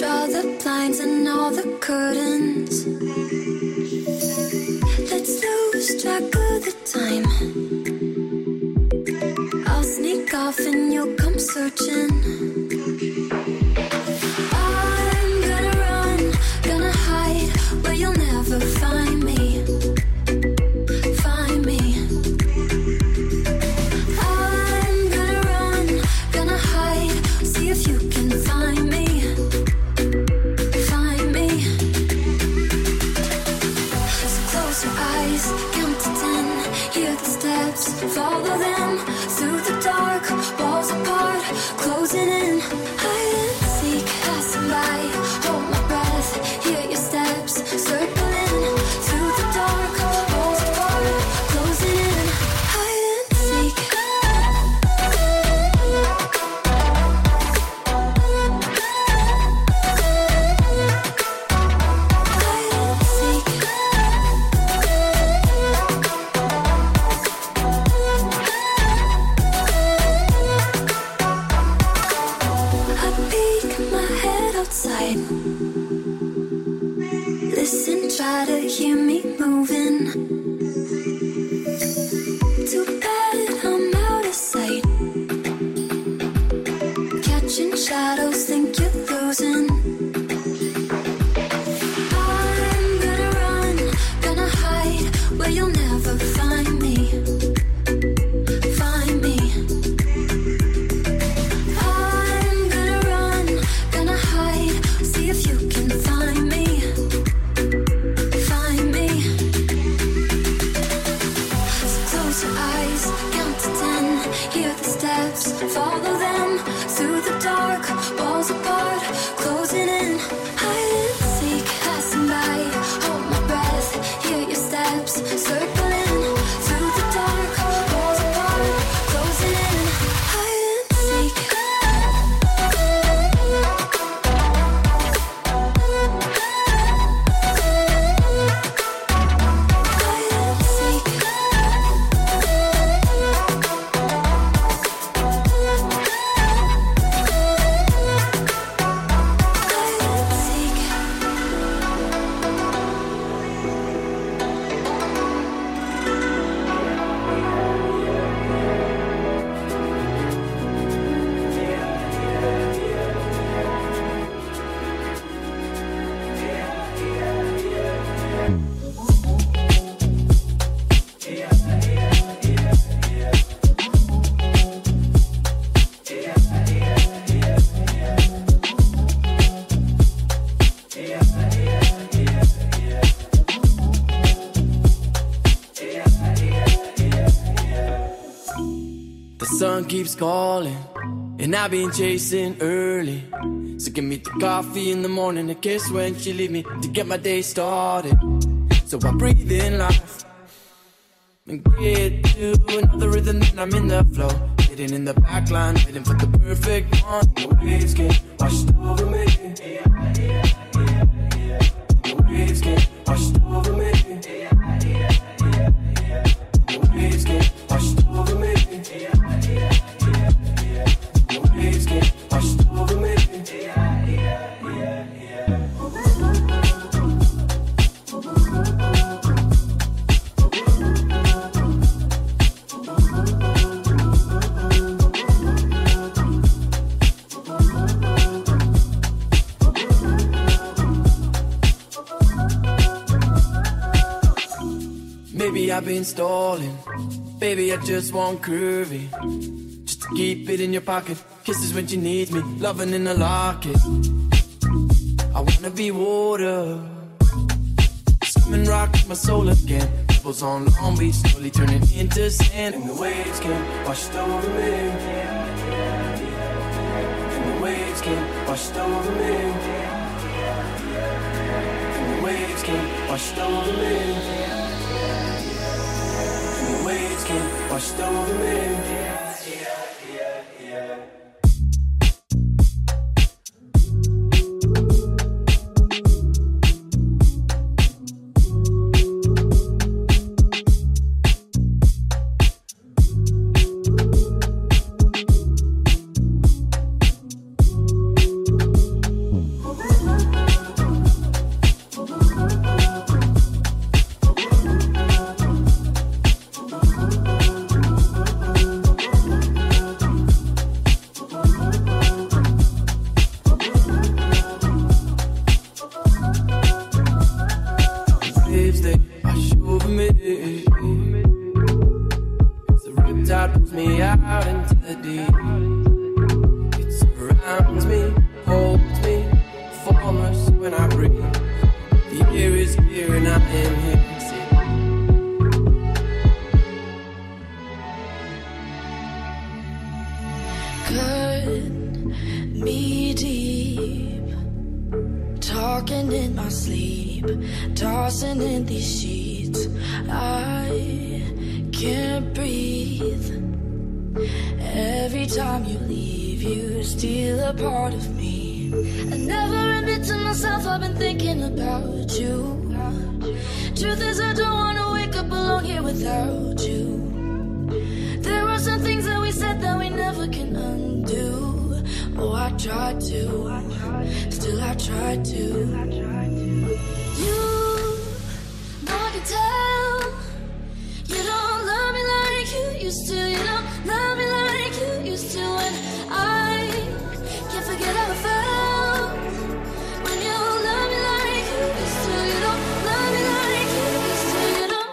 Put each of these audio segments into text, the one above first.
Draw the blinds and all the curtains. Let's lose track of the time. I'll sneak off and you'll come searching. I'm gonna run, gonna hide where you'll never find me. Find me. I'm gonna run, gonna hide, see if you can find me. Find me. So close your eyes, count to 10, hear the steps, follow them through the dark, walls apart, closing in. Hide and seek, passing by, hold my breath, hear your steps, circling through the dark, walls apart, closing in. Hide and seek. Hide and seek. I peek my head outside. Listen, try to hear me moving. Too bad I'm out of sight. Catching shadows, think you're losing. I'm gonna run, gonna hide where you'll never find me. Find me. I'm gonna run, gonna hide, see if you can find me. Find me. So close your eyes, count to 10, hear the steps, follow them through the dark, walls apart, closing in. Hide and seek, passing by, hold my breath, hear your steps, circling through the dark, walls apart, closing in. Hide and seek. Hide and seek. Hide and seek. The sun keeps calling, and I've been chasing early. So give me the coffee in the morning, a kiss when she leave me to get my day started. So I breathe in life and get to another rhythm, then I'm in the flow. Sitting in the back line, waiting for the perfect one. The waves get washed over me. The waves get washed over me. The waves get washed over me. The waves get washed over me. Maybe I've been stalling. Baby, I just want curvy. Just to keep it in your pocket. Kisses when you need me. Loving in a locket. I wanna be water. Swimming rock my soul again. Ripples on Long Beach, slowly turning into sand. And the waves came washed over me. And the waves came washed over me. And the waves came washed over me. The waves came washed over me. Cut me deep, talking in my sleep, tossing in these sheets. I can't breathe. Every time you leave, you steal a part of me. I never admit to myself I've been thinking about you. Truth is, I don't wanna wake up alone here without you. There are some things that we said that we never can undo. Oh, I tried to, still I tried to. You know I can tell you don't love me like you used to. You don't love me like you used to. And I can't forget how it felt when you love me like you used to. You don't love me like you used to. You don't.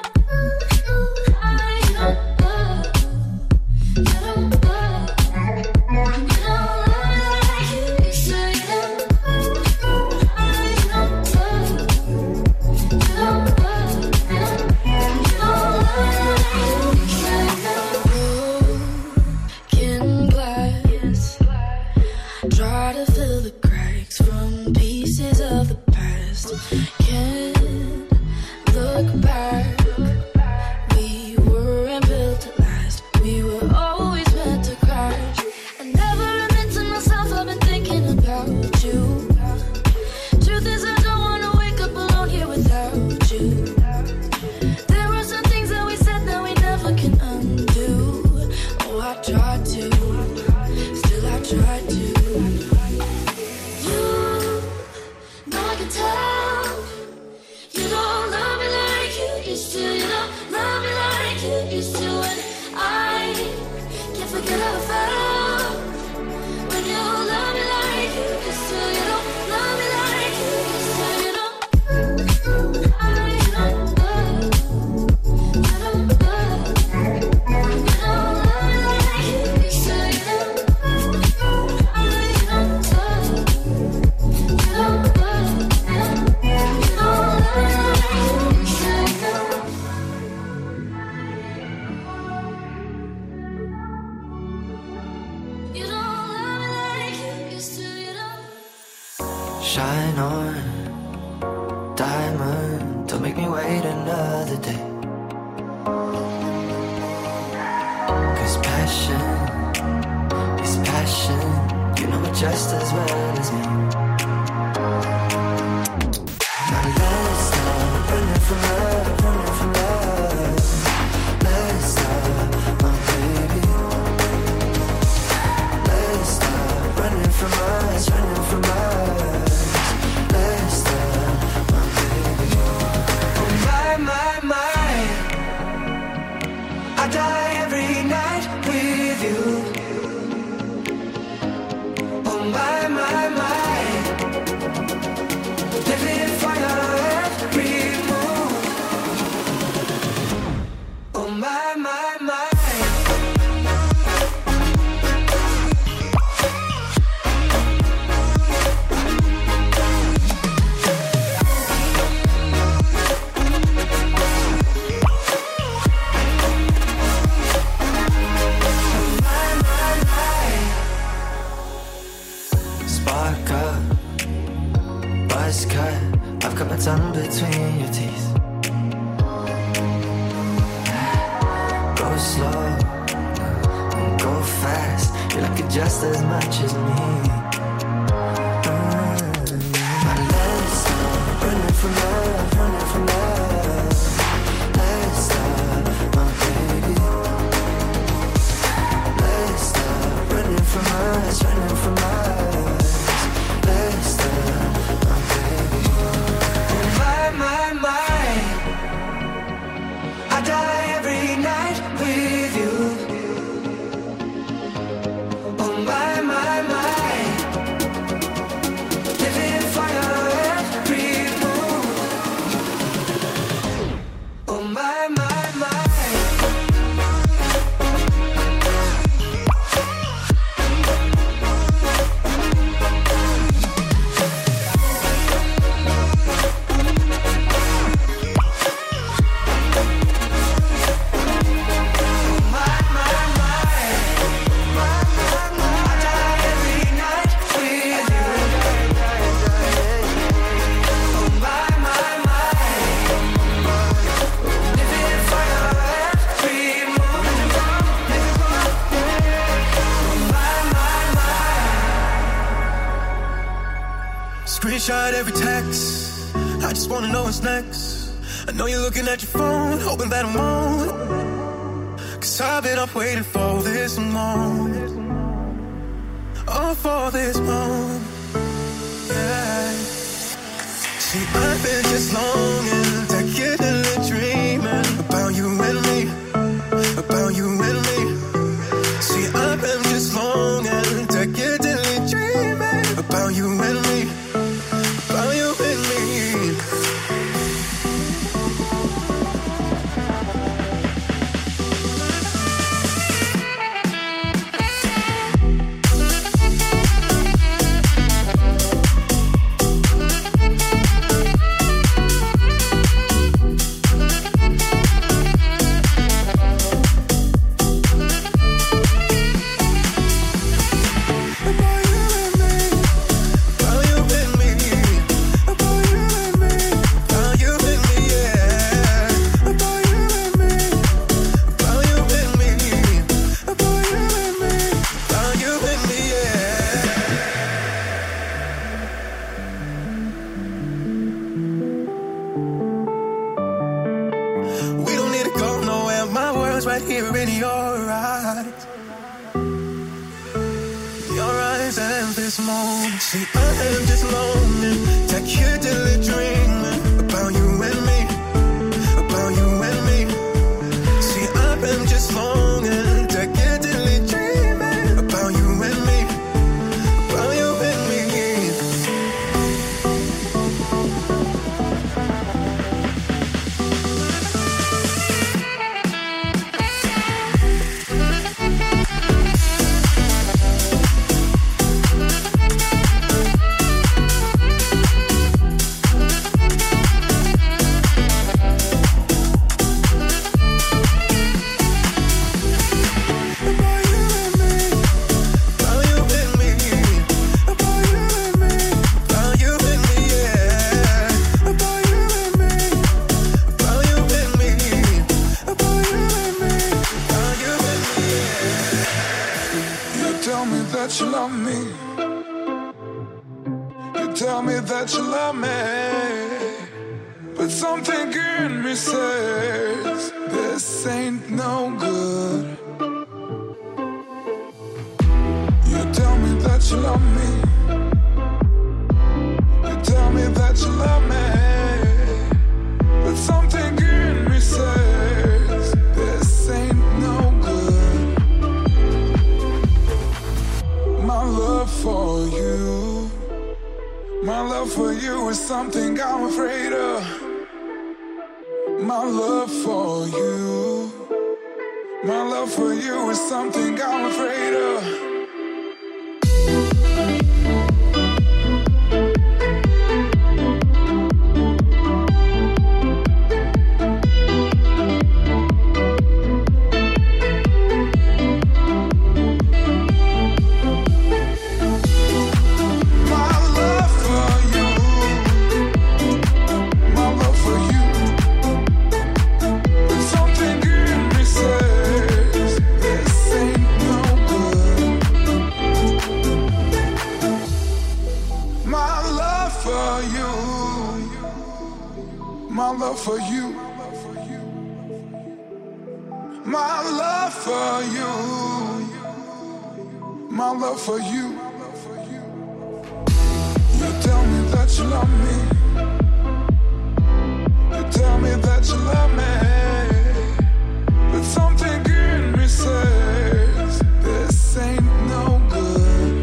Try to fill the cracks from pieces of the past. Can't look back. We weren't built to last. We were always meant to crash. I never admit to myself I've been thinking about you. Truth is, I don't wanna wake up alone here without you. There are some things that we said that we never can undo. Oh, I tried to, still I tried to. Tell you don't love me like you used to. You don't love me like you used to. And I can't forget how it felt when you love me like you used to. You don't love me like you used to. You don't. You don't love. You don't love. You don't love me like you used to. You don't. You don't love. You don't love. Shine on, diamond, don't make me wait another day. 'Cause passion is passion, you know it just as well as me. Now let's stop running from love, running from love. Let's stop, my baby. Let's stop running from us, running from us. Let's stop, my baby. Oh my, I die every night with you. Oh my, living for your every move. Oh my. Spark up, buzz cut, I've got my tongue between your teeth. Go slow, go fast, you like it just as much as me. My legs stop running from love, running from love. Let's stop, my baby. Let's stop running from us, running from us. Let's stop, my baby. Oh my, I die every night with you. Oh my, Screenshot every text. I just wanna know what's next. I know you're looking at your phone, hoping that I'm on. Cause I've been up waiting for this moment. Oh, for this moment. Yeah. See, I've been just longing to get a little dreaming about you and me. About you and me. See, I've been just longing to get a little dreaming about you and me. About you and me. Right here in your eyes. Your eyes and this moment. See, I am just longing to hear till dreaming about you and me. About you and me. See, I am just longing to hear till dreaming about you and me. About you and me. That you love me. You tell me that you love me, but something in me says this ain't no good. You tell me that you love me. You tell me that you love me, but something in me says this ain't no good. My love for you, my love for you is something I'm afraid of. My love for you, my love for you is something I'm afraid of. My love for you, my love for you, my love for you. You tell me that you love me. You tell me that you love me, but something in me says this ain't no good.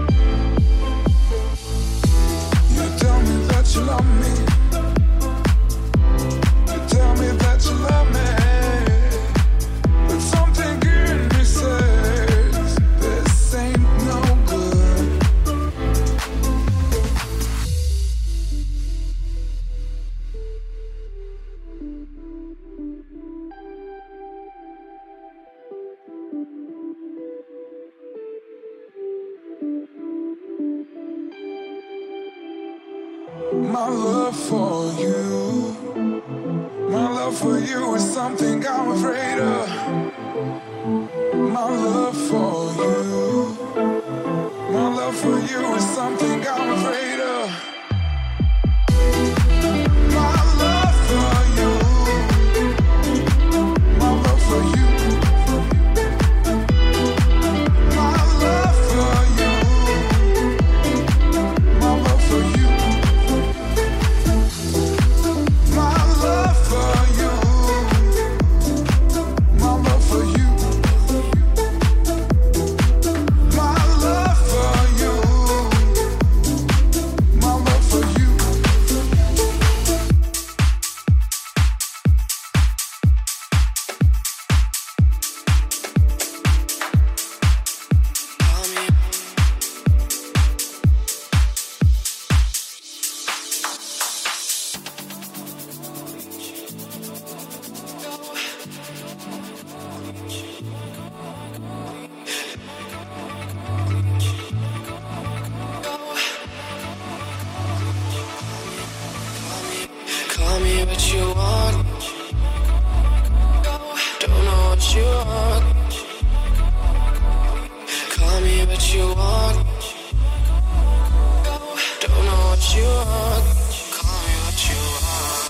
You tell me that you love me. Tell me that you love me, but something in me says this ain't no good. My love for you, my love for you is something I'm afraid of. My love for you, my love for you is something I'm afraid of. you want. Don't know what you want. Call me what you want. Don't know what you want. Call me what you want.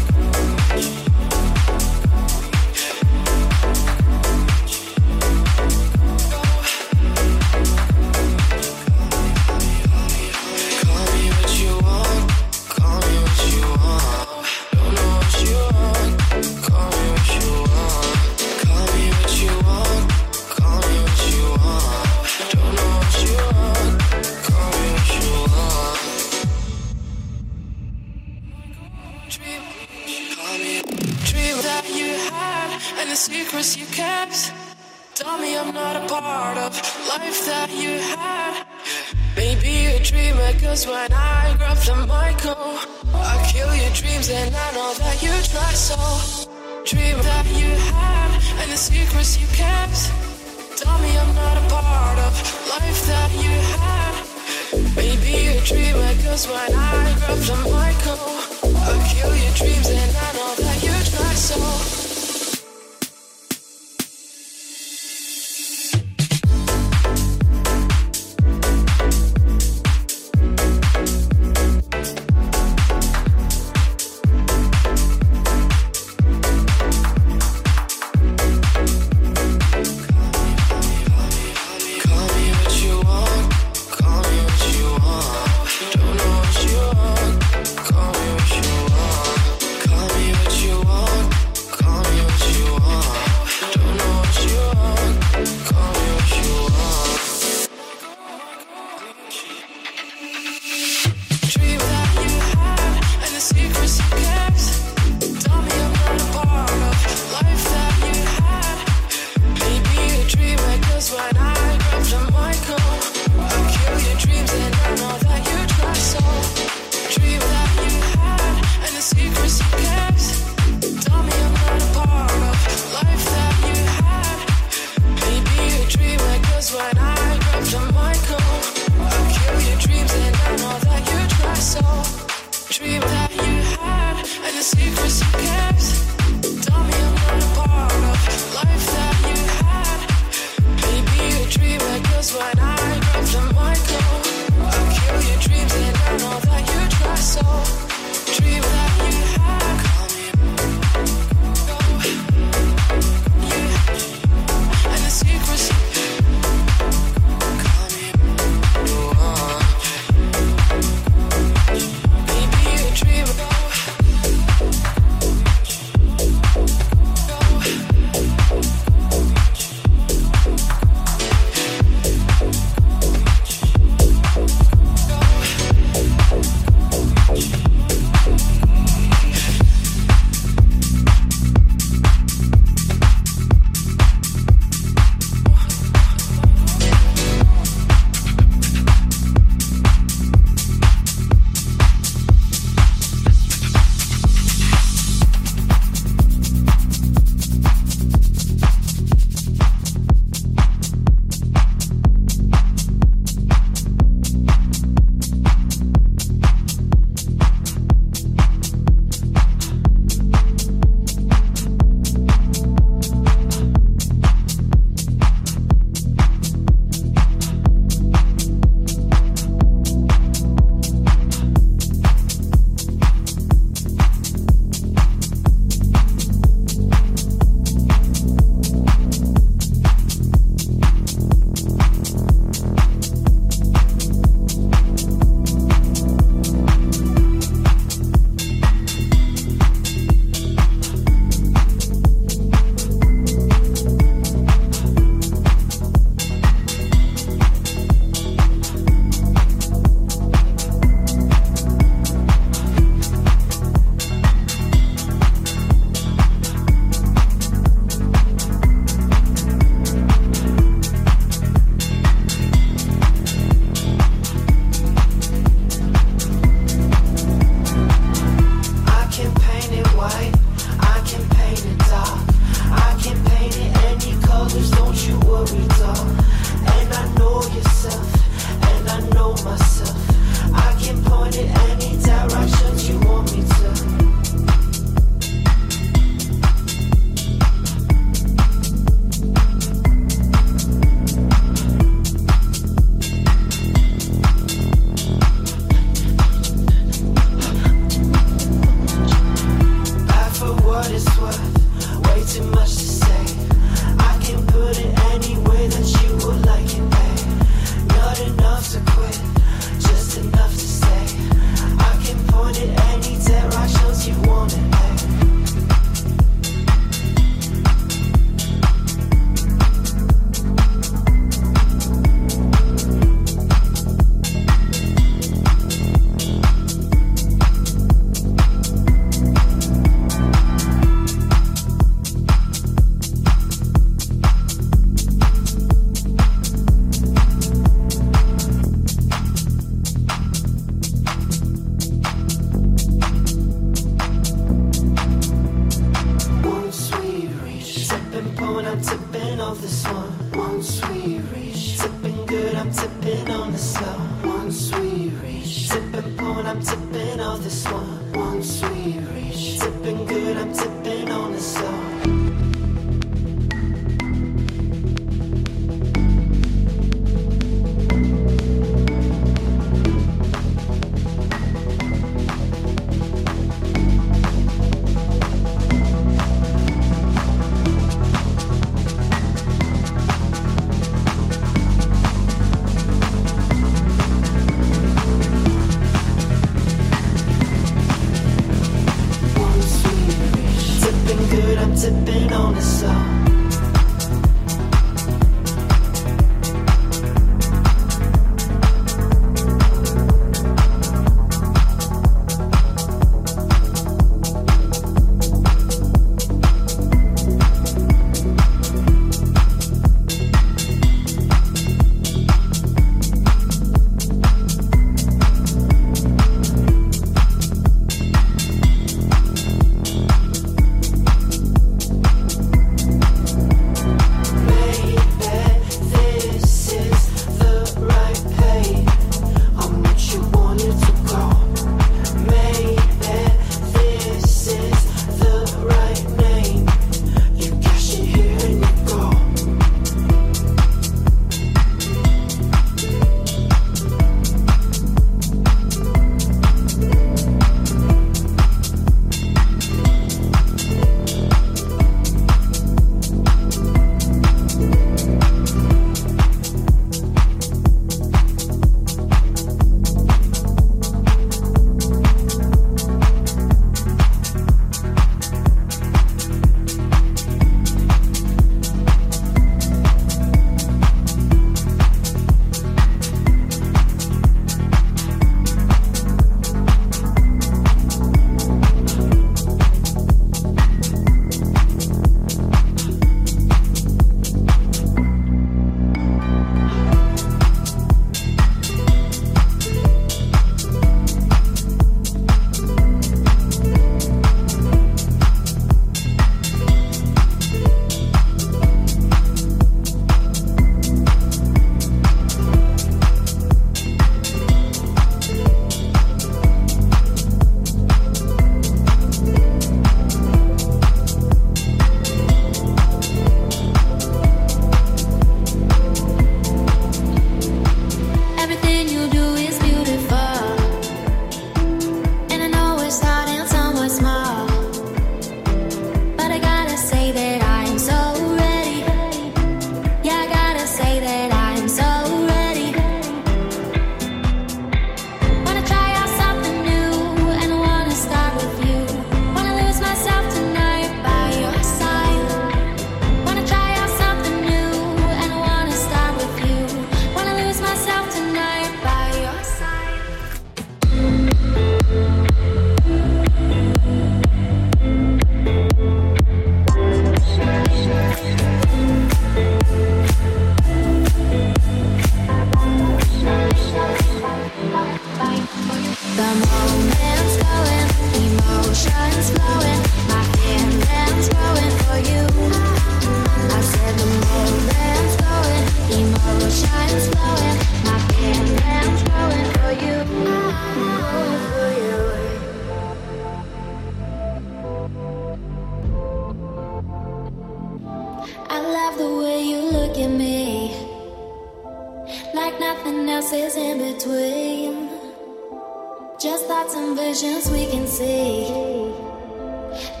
The vision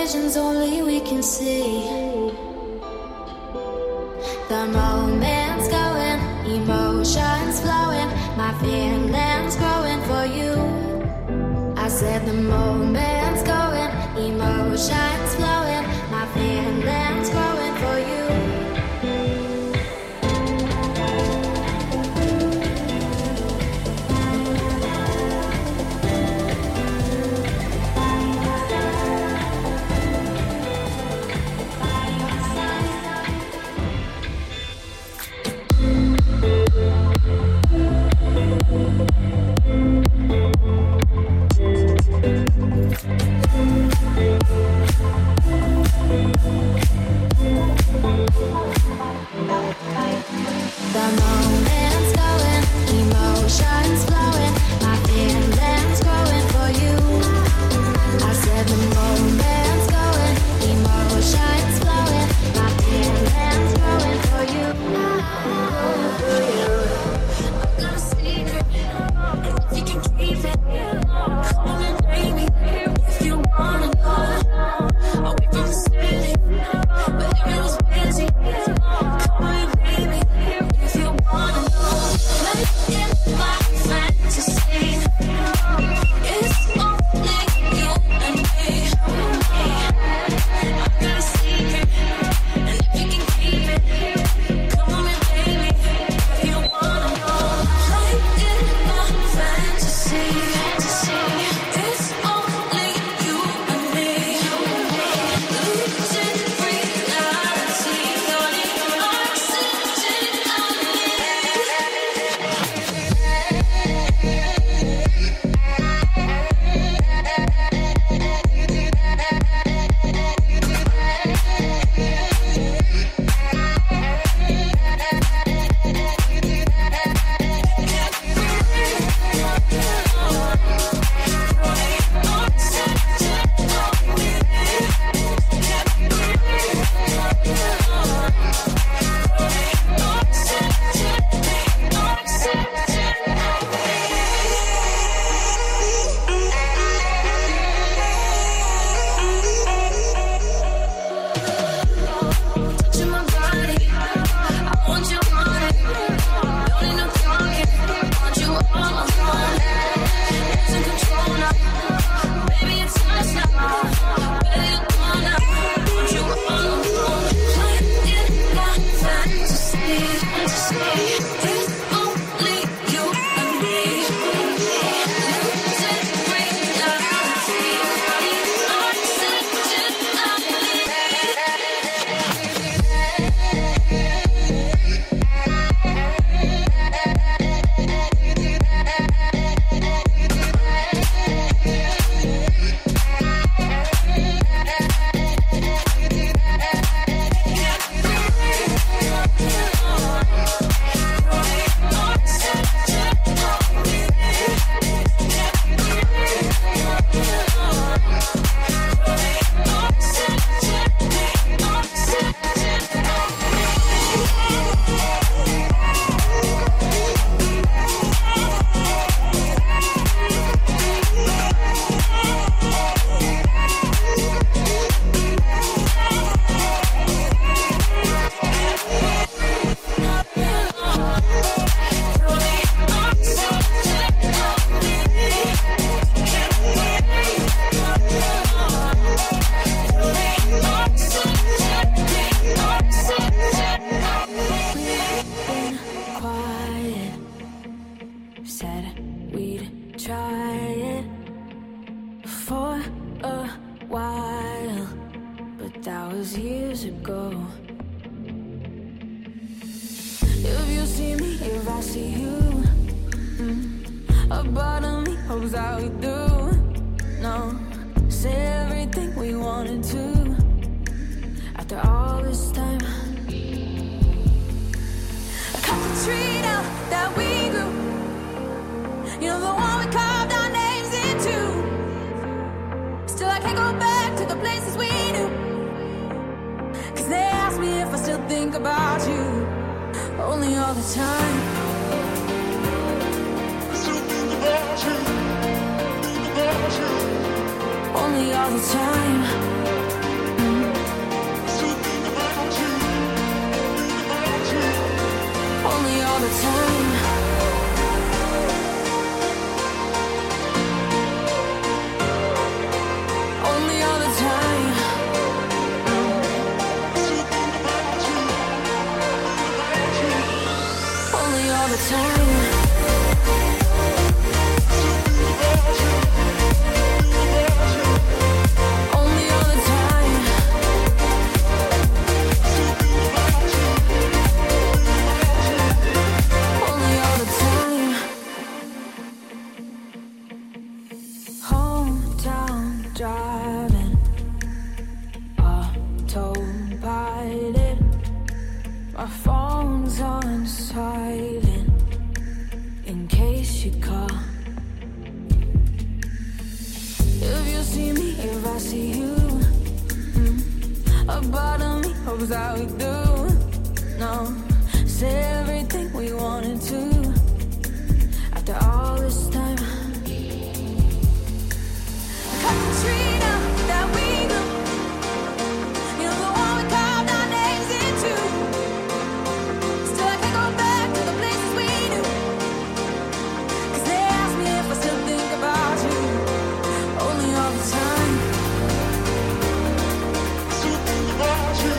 visions only we can see. The moment's going, emotions flowing, my feelings growing for you. I said the moment's going, emotions flowing, my feelings growing for you. Only all the time. all the time. Only all the time. Only all the time. Driving autopilot, my phone's on silent in case you call. If you see me, if I see you, a part of me hopes that we do. No, say everything we wanted to after all this time. Katrina, that we grew. You're the one we carved our names into. Still I can't go back to the places we knew. 'Cause they ask me if I still think about you. Only all the time. Still think about you.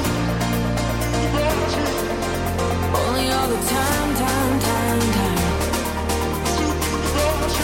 Only all the time, time, time, time. Still think about you.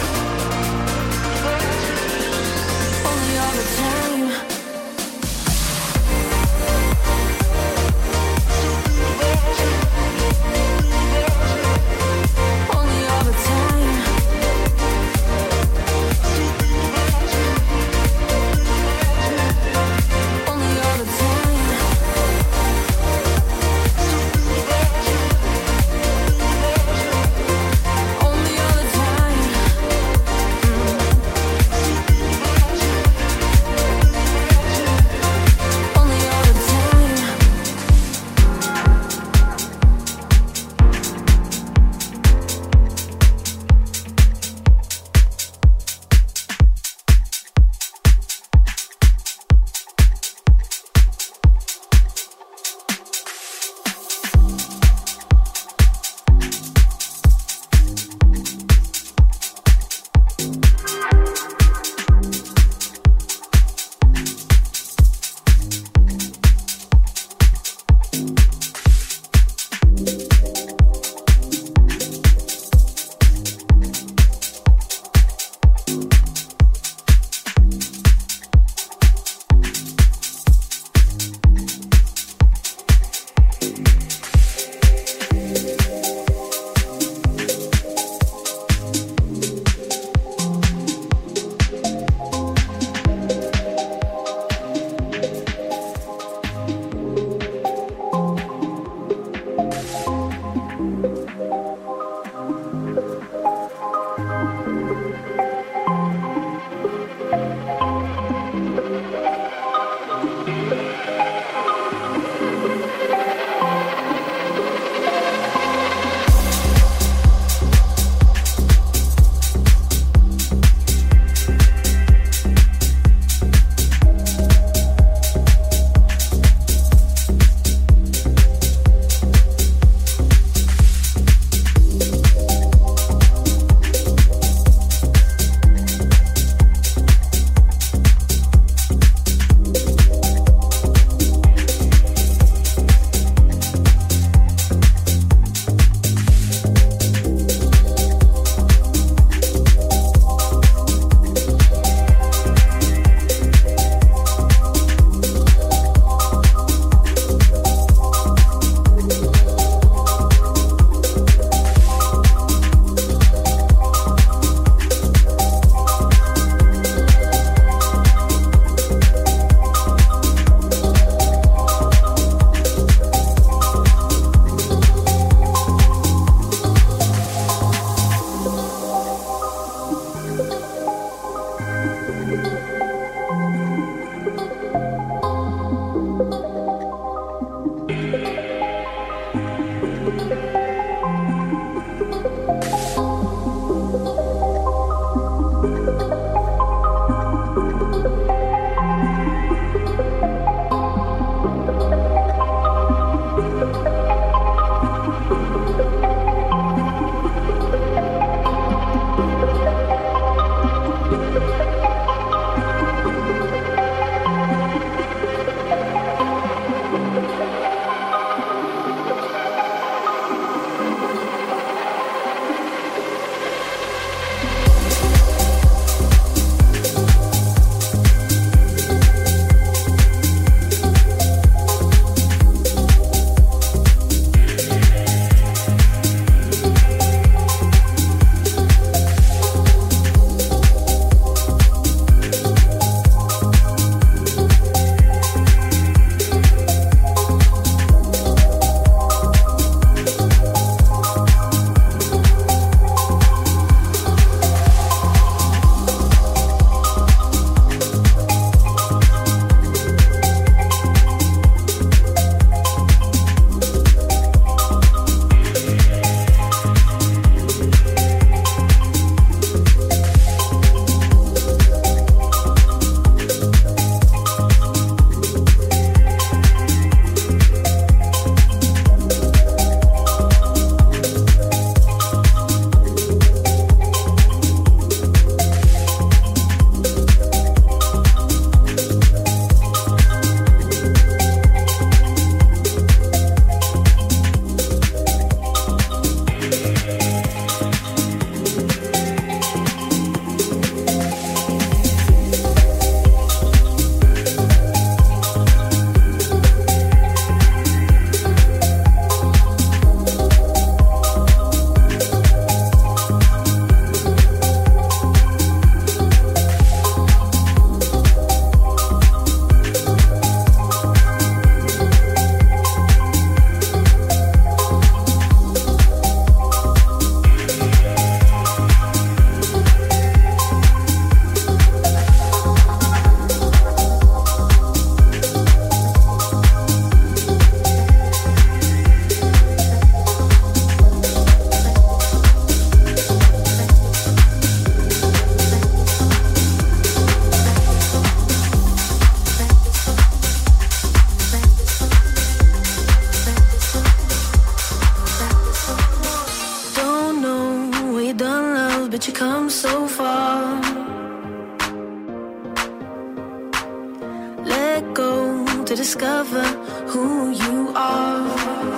Let go to discover who you are.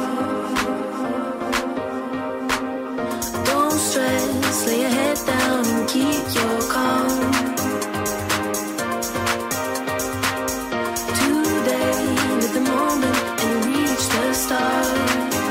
Don't stress, lay your head down and keep your calm. Today, live the moment and reach the stars.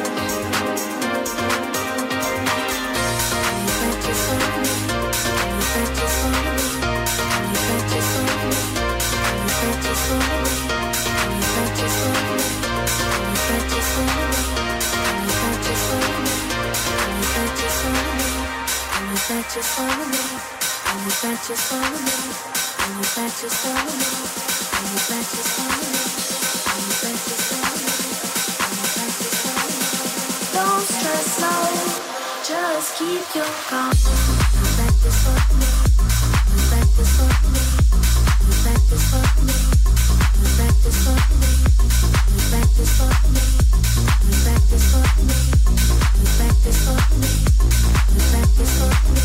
Just follow me, and you bet just follow me, and you bet just follow me, and you bet just follow me, and you bet just follow me, and you bet just follow me. Don't stress now, just keep your calm. You bet just follow me, you bet just follow me, you bet just follow me, you bet just follow me, you bet just follow me, you bet just follow me, you bet just follow me, you bet just follow me.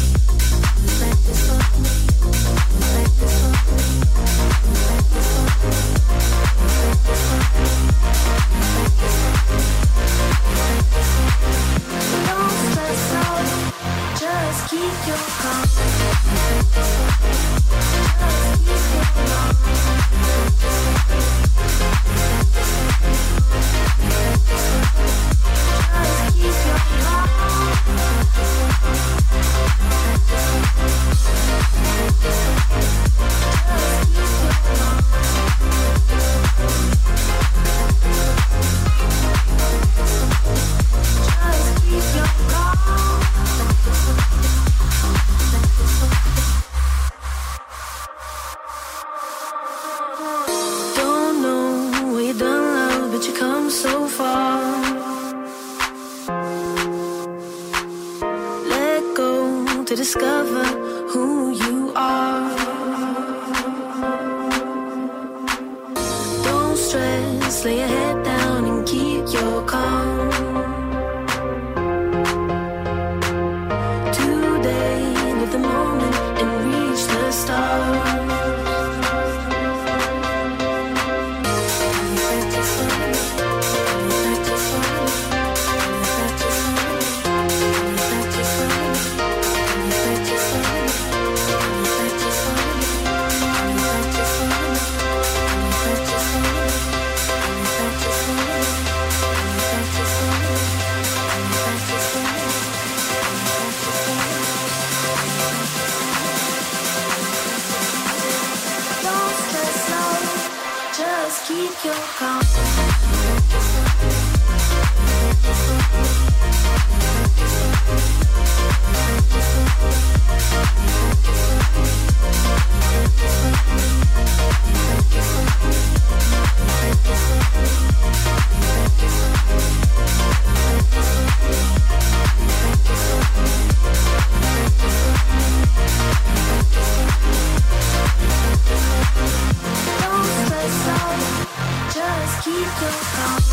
To discover who you are. Don't stress, lay your head down and keep your calm. Today, live the moment and reach the stars. Keep your calm. Just keep your calm.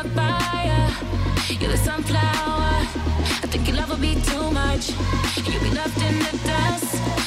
a fire. You're the sunflower. I think your love will be too much. You'll be left in the dust.